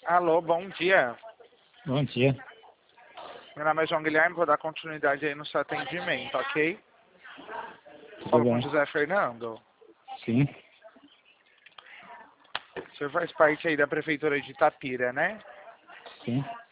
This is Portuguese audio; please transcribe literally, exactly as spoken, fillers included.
Alô, bom dia. Bom dia. Meu nome é João Guilherme, vou dar continuidade aí no seu atendimento, ok? Tudo Falo com bem? o José Fernando. Sim, O senhor faz parte aí da prefeitura de Itapira, né? sim.